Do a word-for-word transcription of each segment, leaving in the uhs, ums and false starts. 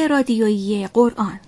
رادیویی قرآن.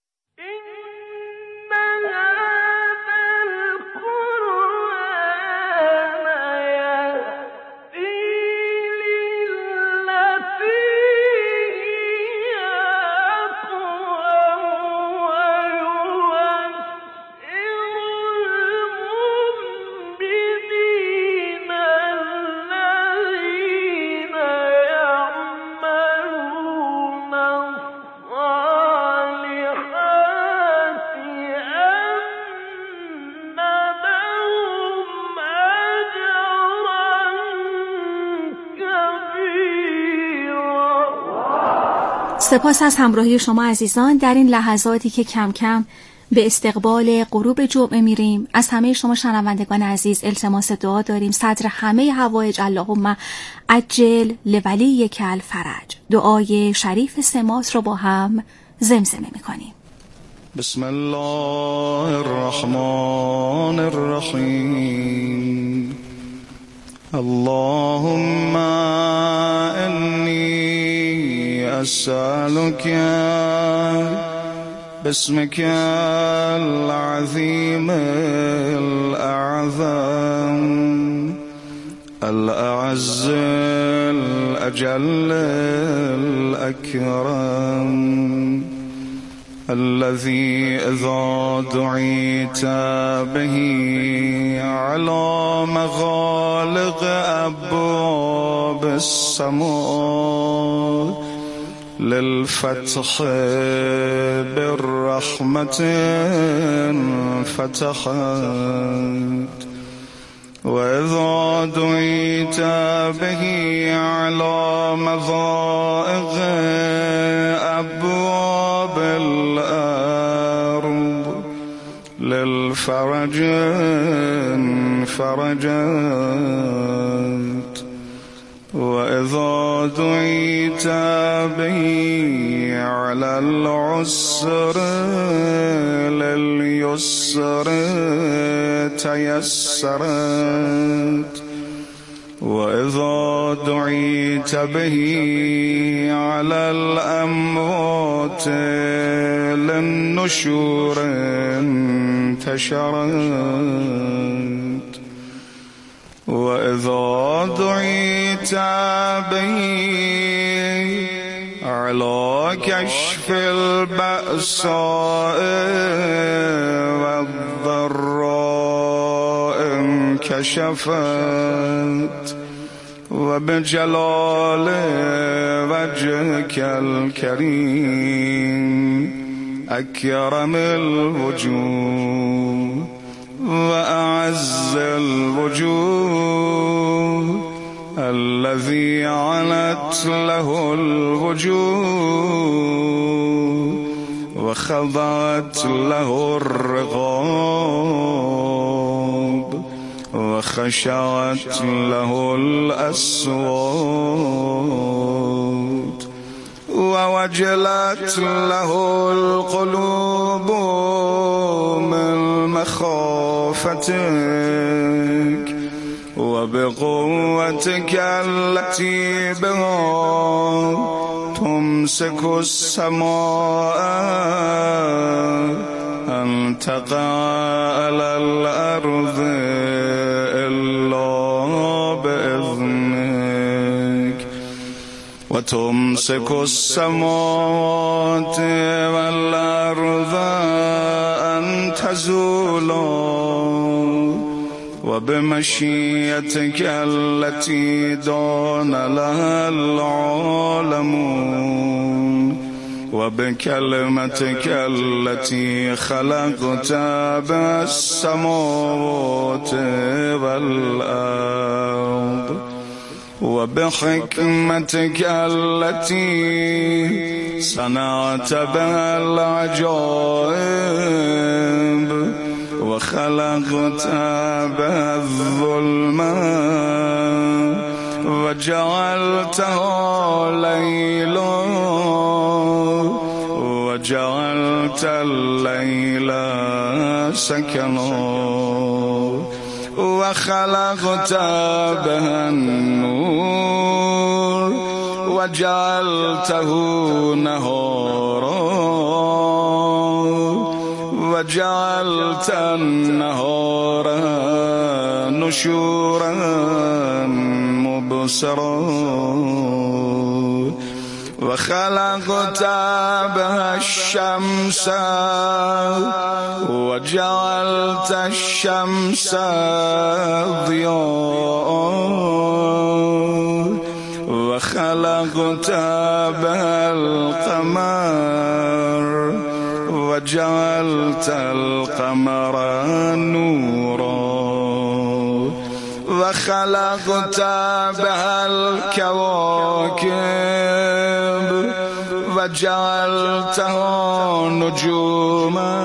سپاس از همراهی شما عزیزان در این لحظاتی که کم کم به استقبال غروب جمعه میریم. از همه شما شنوندگان عزیز التماس دعا داریم صدر همه حوایج اللهم عجل لولیک الفرج. دعای شریف سمات رو با هم زمزمه میکنیم. بسم الله الرحمن الرحیم. اللهم انی أسألك باسمك العظيم الأعظم الأعز الأجل الأكرم الذي إذا دعيت به على مغالق أبواب السماء للفتح بالرحمة فتحت، وإذا دعيت به على مضائق أبواب الأرض للفرج فرجت، وإذا دعيت به على العسر لليسر تيسرت، وإذا دعيت به على الأموات للنشور انتشرت، وإذا دعيت به على كشف البأساء والضراء انكشفت، وبجلال وجهك الكريم أكرم الوجوه وأعز الوجوه الذي علت له الوجوه وخضعت له الرقاب وخشعت له الأصوات ووجلت له القلوب من مخافتك وبقوتك التي بها تمسك السماء أن تقع على الأرض إلا بإذنك، وتمسك السماوات والأرض أن تزولا وبمشيئتك التي دان لها العالمون وبكلمتك التي خلقت بها السماوات والأرض وبحكمتك التي صنعت بها العجائب وخلقت بها الظلمة وجعلتها ليلا وجعلت الليل سكنا وخلقت بها النور وجعلته نهارا وجعلت النهار نشورا مبصرا وخلقت بها الشمس وجعلت الشمس ضياء وخلقت بها القمر وجعلت القمر نورا وخلقت بها الكواكب وجعلتها نجوما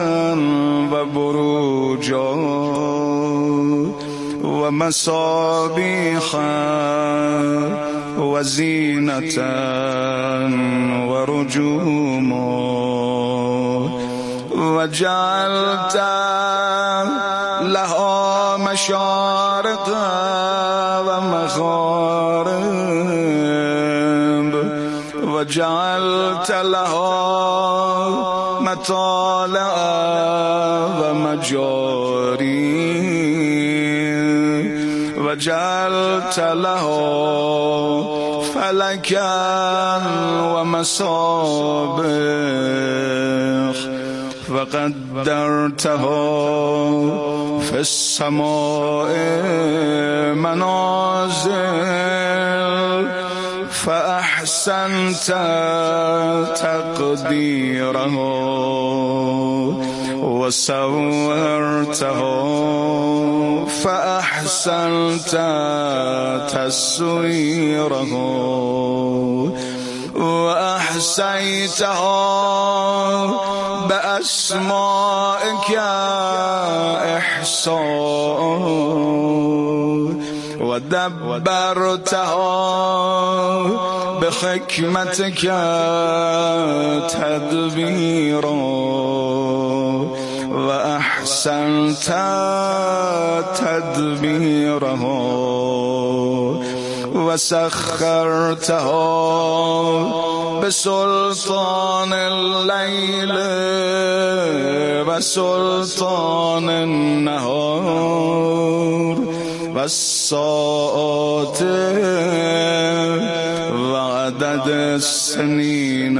وبروجا ومصابيح وزينة ورجوما وجعلت لها مشارق ومغارب وجعلت لها مطالع ومجاري وجعلت لها فلكا ومصابيح وقدرتها في السماء منازل فأحسنت تقديرها وصورتها فأحسنت تصويرها وأحصيتها بأسمائك إحصاء ودبرتها بحكمتك تدبيرا وأحسنت تدبيرها وسخرتها بسلطان الليل وسلطان النهار والساعات وعدد السنين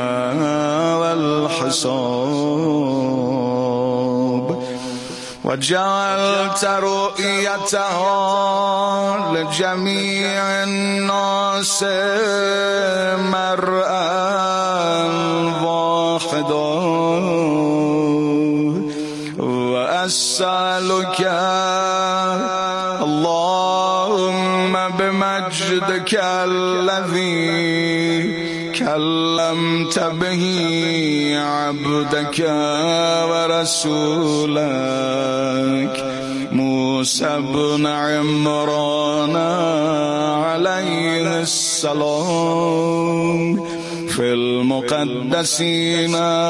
والحساب وجعلت رؤيتها لجميع الناس مرءا واحدا وأسألك اللهم بمجدك الذي كلمت به عبدك ورسولك موسى بن عمران عليه السلام في المقدسين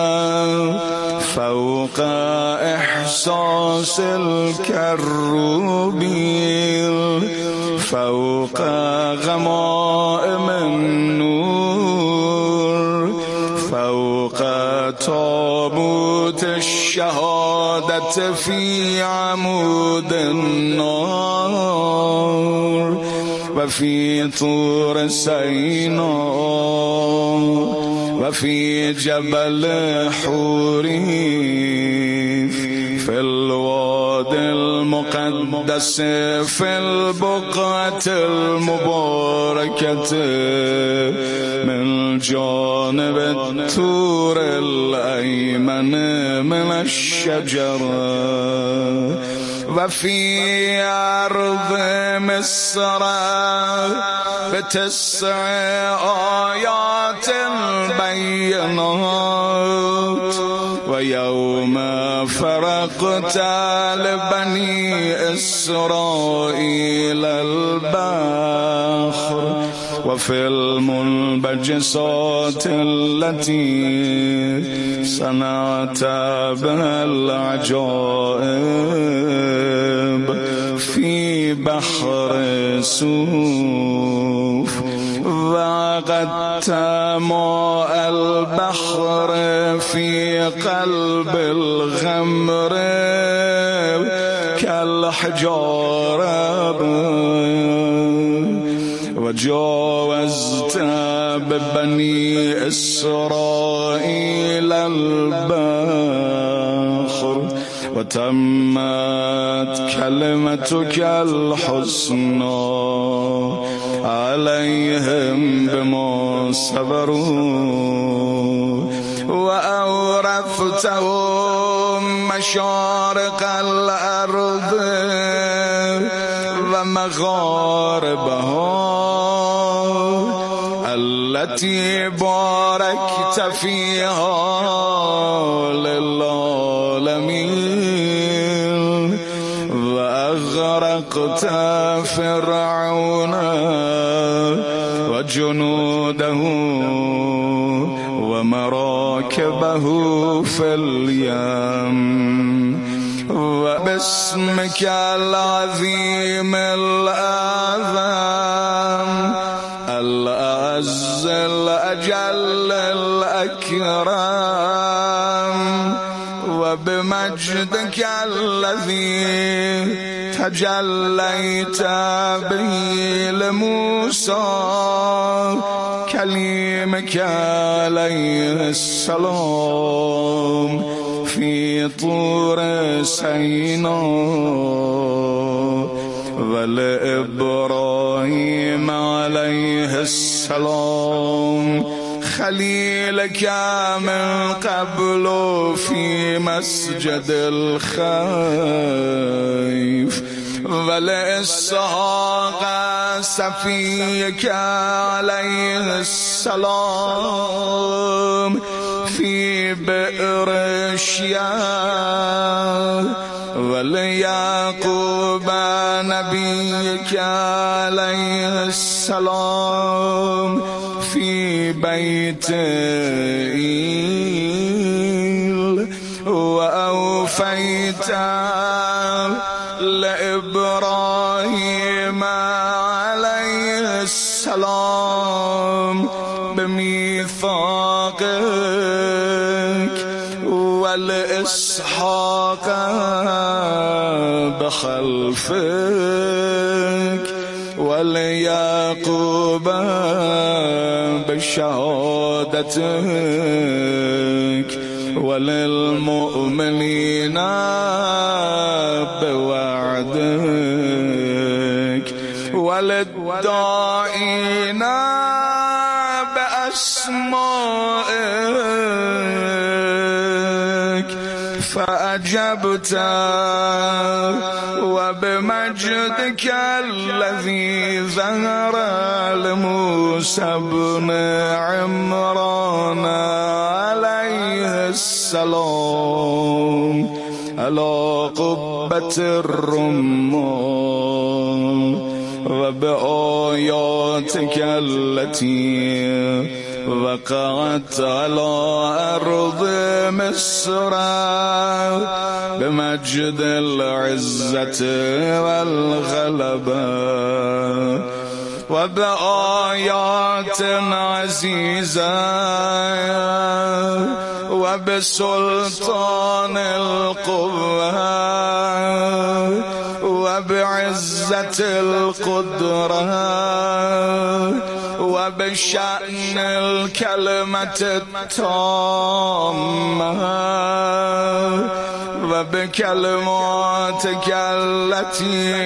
فوق إحساس الكروبين فوق غمائم النور فوق تابوت الشهادة في عمود النار وفي طور سيناء وفي جبل حوريف في الوادي المقدس في البقعة المباركة من جانب الطور الأيمن من الشجرة وفي أرض مصر بتسع آيات بينات ويوم فرقت لبني إسرائيل البحر وفي المنبجسات التي صنعت بها العجائب في بحر سوف وقدت ماء البحر البحر في قلب الغمر كالحجارة وجاوزت ببني إسرائيل البحر وتمت كلمتك الحسنى عليهم بما صبروا وأورثتهم مشارق الأرض ومغاربها التي باركت فيها للعالمين وأغرقت فرعون وجنوده ومراكبه في اليم وباسمك العظيم الأعظم الأعز الأجل الأكرم وبمجدك الذي تجليت به لموسى كليمك عليه السلام في طور سيناء ولإبراهيم عليه السلام خليلك من قبل في مسجد الخيف ولإسحاق صفيك عليه السلام في بئر الشيا وليعقوب نبيك عليه السلام في بيت إيل وأوفيت لإبراهيم عليه السلام بميثاقك ولإسحاق بخلفك وليعقوب بشهادتك وللمؤمنين بوعدك وللداعين بأسمائك فأجبت وبمجدك الذي ظهر لموسى بن عمران عليه السلام على قبة الرمان وبآياتك التي وقعت على أرض مصر بمجد العزة والغلبة وبآيات عزيزة وبسلطان القوة وبعزة القدرة وبشأن الكلمة التامة وبكلماتك التي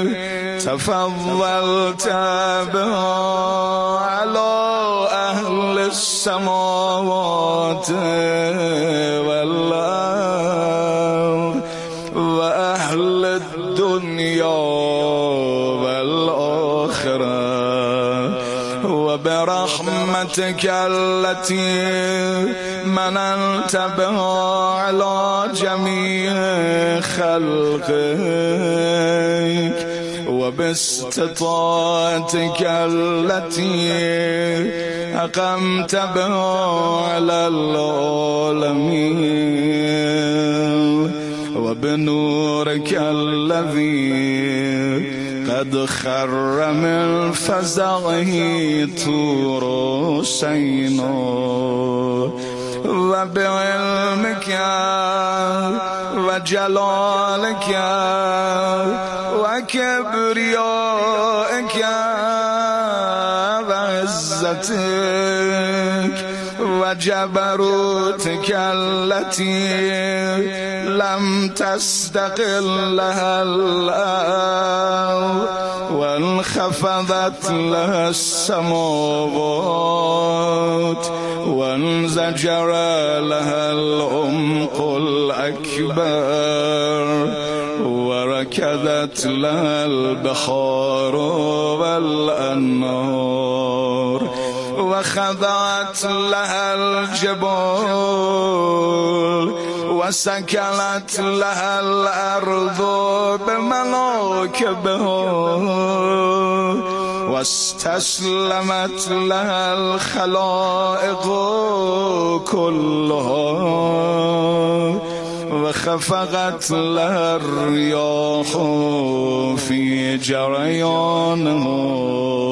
تفضلت بها على أهل السماوات والأرض وأهل الدنيا والآخرة وبرحمتك التي مننت بها على جميع خلقك وباستطاعتك التي أقمت بها على العالمين وبنورك الذي قد خر من فزعه طور سيناء و بعلمك و جلالك و کبریائك و عزتك و جبروتك التي لم تستقل لها الأرض وانخفضت لها السماوات وانزجر لها العمق الأكبر وركضت لها البحار والأنهار وخضعت لها الجبال وسكنت لها الأرض بمناكبها واستسلمت لها الخلائق كلها وخفقت لها الرياح في جريانها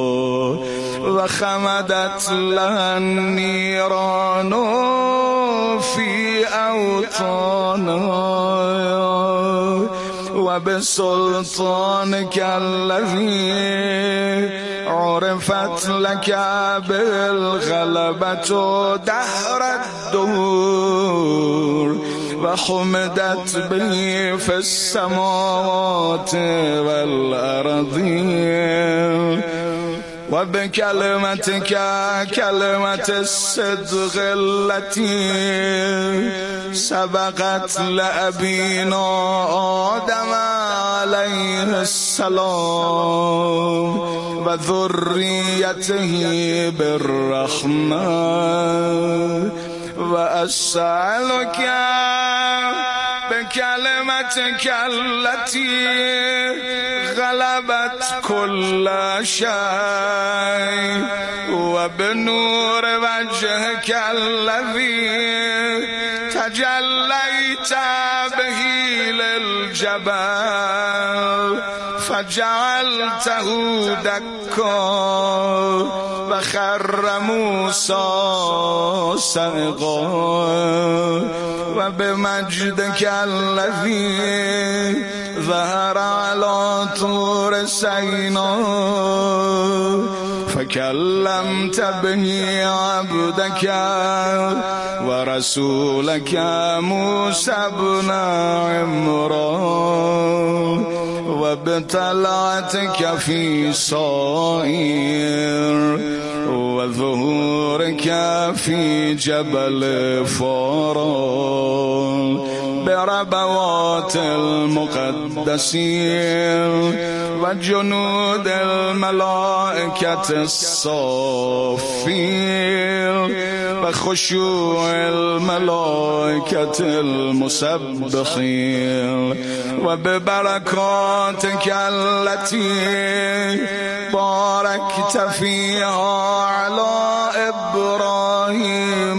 وخمدت لها النيران في أوطانها وبسلطانك الذي عرفت لك بالغلبة دهر الدهور وحمدت به في السماوات والأرضين وبكلمتك كلمة الصدق التي سبقت لأبينا آدم عليه السلام وذريته بالرحمة وأسألك بكلمتك التي غلبت كل شيء وبنور وجهك الذي تجليت به للجبل فجعلته دكا وخر موسى صعقا وبمجدك الذي ظهر على طور سيناء فكلمت به عبدك ورسولك موسى بن عمران وابتلعتك في صائر وظهورك في جبل فاران بربوات المقدسين وجنود الملائكة الصافين وخشوع الملائكة المسبحين وببركاتك التي باركت فيها على إبراهيم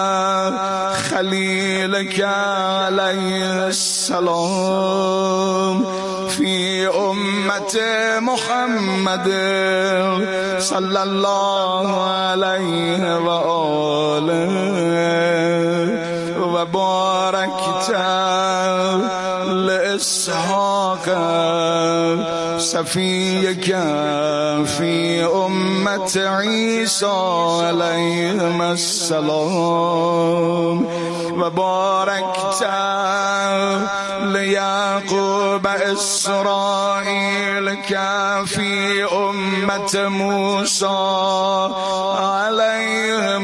خليلك عليه السلام في أمة محمد صلى الله عليه وآله وباركت لإسحاق صفيك في أمة عيسى عليهم السلام وباركت ليعقوب إسرائيل في أمة موسى عليهم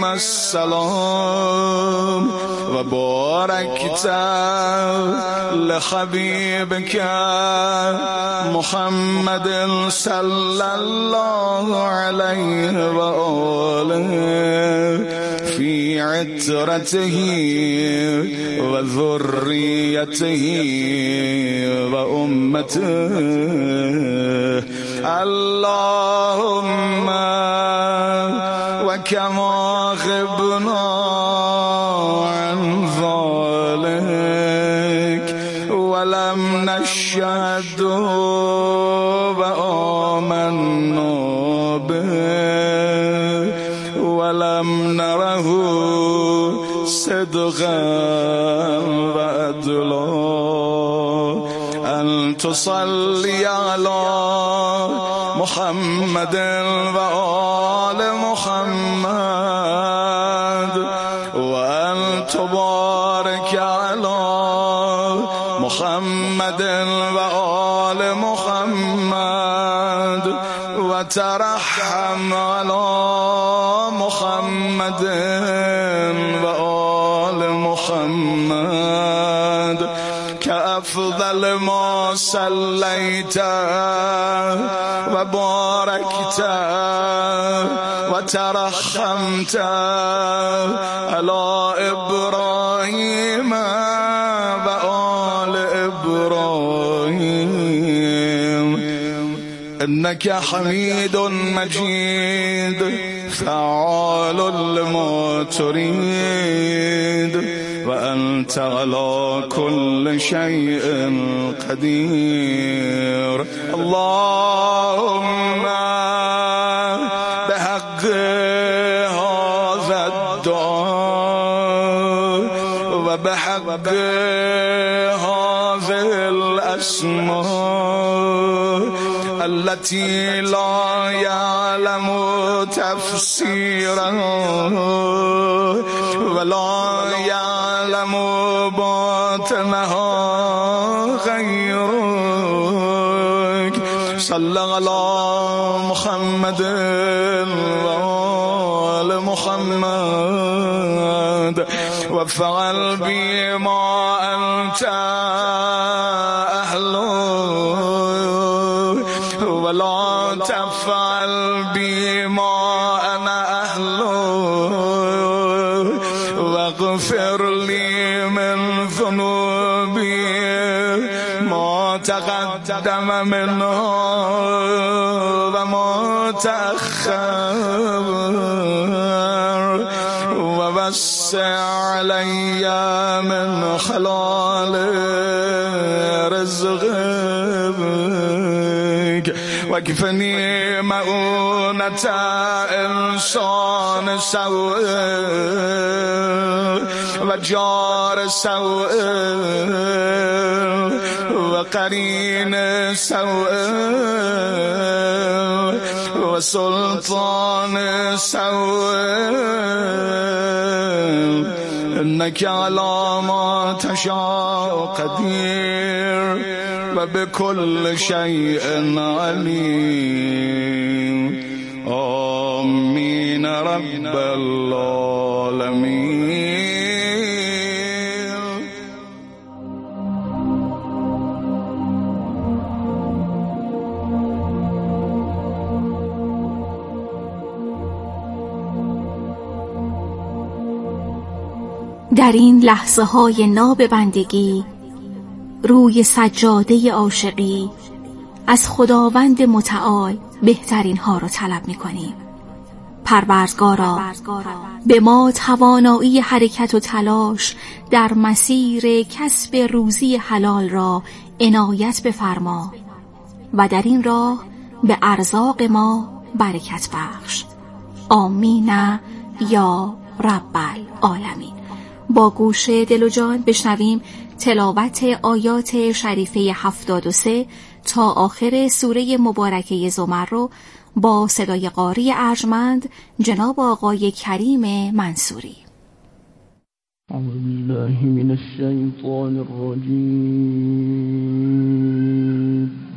السلام وباركت لحبيبك محمد صلى الله عليه وآله في عترته وذريته وأمته اللهم وكما غبنا عن ذلك ولم نشهد وآمنا به ولم نره صدقا وعدلا أن تصلي على محمد وآل محمد وأن تبارك على محمد وآل محمد وترحم على محمد وآل محمد كأفضل ما صليت وباركت وترحمت على إبراهيم وآل إبراهيم إنك حميد مجيد فعال لما تريد وأنت على كل شيء قدير. اللهم بحق هذا الدعاء وبحق هذه الأسماء التي لا يعلم تفسيرها ولا يعلم باطنها غيرك صلى على محمد وآل محمد وفعل بما أنت أهله ولا تفعل بما أنا أهله واغفر لي من ذنوبي ما تقدم منه وما تأخر ووسع علي من حلال رزقك واكفني مؤونة إنسان سوء وجار سوء وقرين سوء وسلطان سوء إنك على ما تشاء قدير وبكل شيء عليم. آمين رب العالمين. در این لحظه های ناب بندگی روی سجاده عاشقی از خداوند متعال بهترین ها را طلب می کنیم. پروردگارا به ما توانایی حرکت و تلاش در مسیر کسب روزی حلال را عنایت بفرما و در این راه به ارزاق ما برکت بخش. آمین یا رب العالمین. با گوش دل و جان بشنویم تلاوت آیات شریفه هفتاد و سه تا آخر سوره مبارکه زمر رو با صدای قاری ارجمند جناب آقای کریم منصوری. اعوذ بالله من الشیطان الرجیم.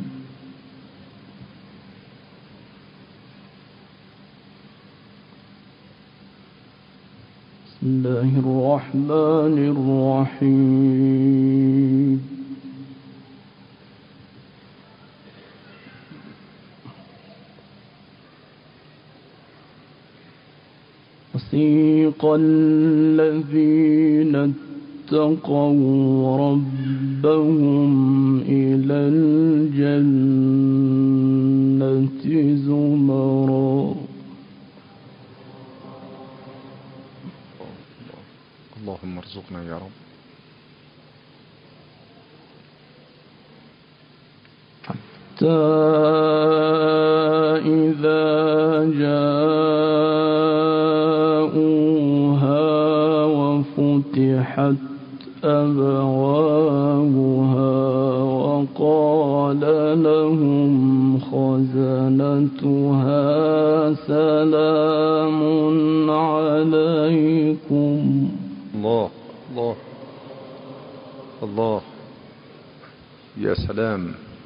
بسم الله الرحمن الرحیم. وسيق الذين اتقوا ربهم إلى الجنة زمرا. اللهم ارزقنا يا رب. حتى إذا جاءوها وفتحت وفتحت أبوابها وقال لهم خزنتها سلام عليكم. الله الله الله، يا سلام.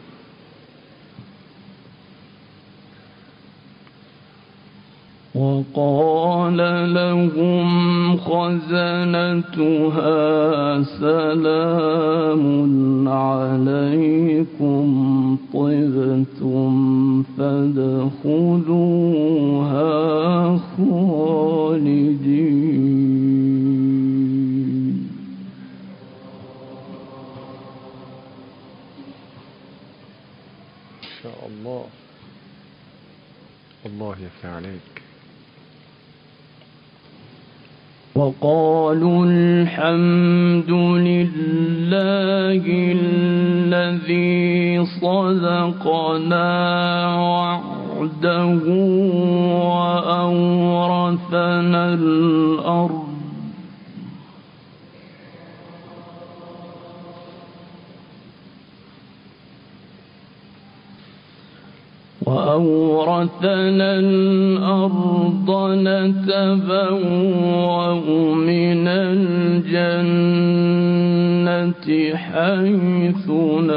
وقال لهم خزنتها سلام عليكم طبتم فادخلوها خالدين. إن شاء الله. الله يفتح عليك. وقالوا الحمد لله الذي صدقنا وعده وأورثنا الأرض وأورثنا الأرض نتبوأ من الجنة حيث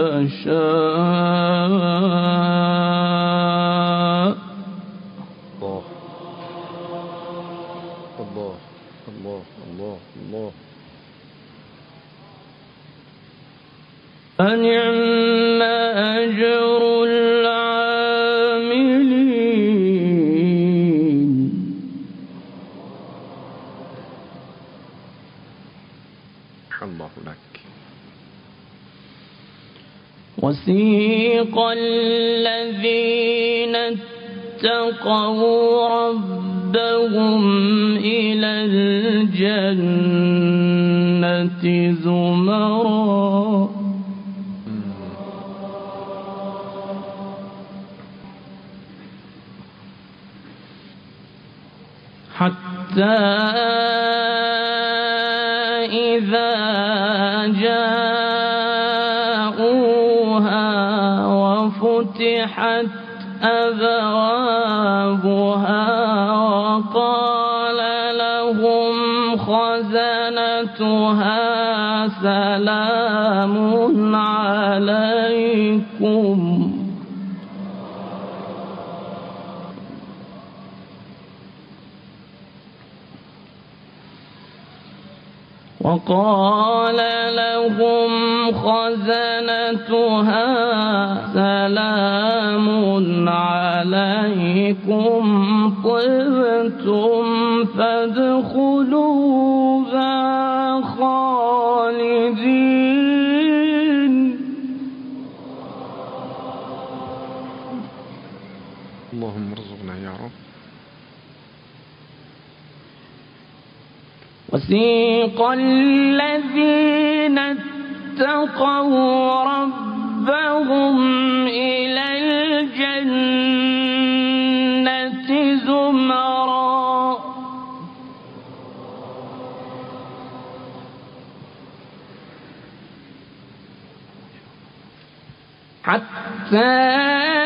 نشاء. الله الله الله الله الله. فنعم أجر الله لك. وسيق الذين اتقوا ربهم إلى الجنة زمرا حتى إذا جاءوها وفتحت أبوابها وقال لهم خزنتها سلام عليكم وقال لهم خزنتها سلام عليكم طبتم فادخلوها خالدين. اللهم ارزقنا يا رب. وسيق الذين اتقوا ربهم إلى الجنة زمرا حتى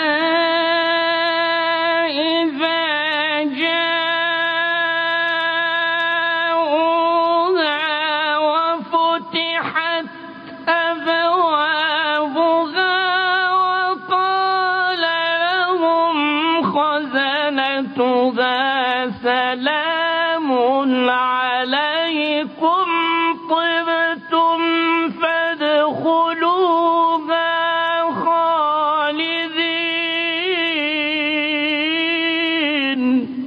سلام عليكم طبتم فادخلوها خالدين.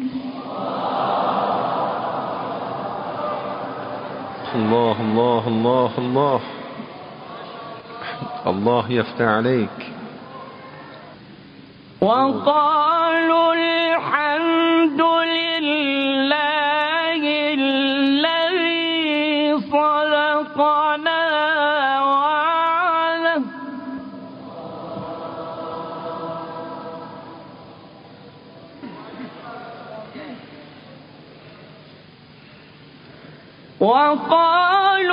الله الله الله الله. الله يفتح عليك. وقالوا الحمد لله الذي صدقنا وعده وقال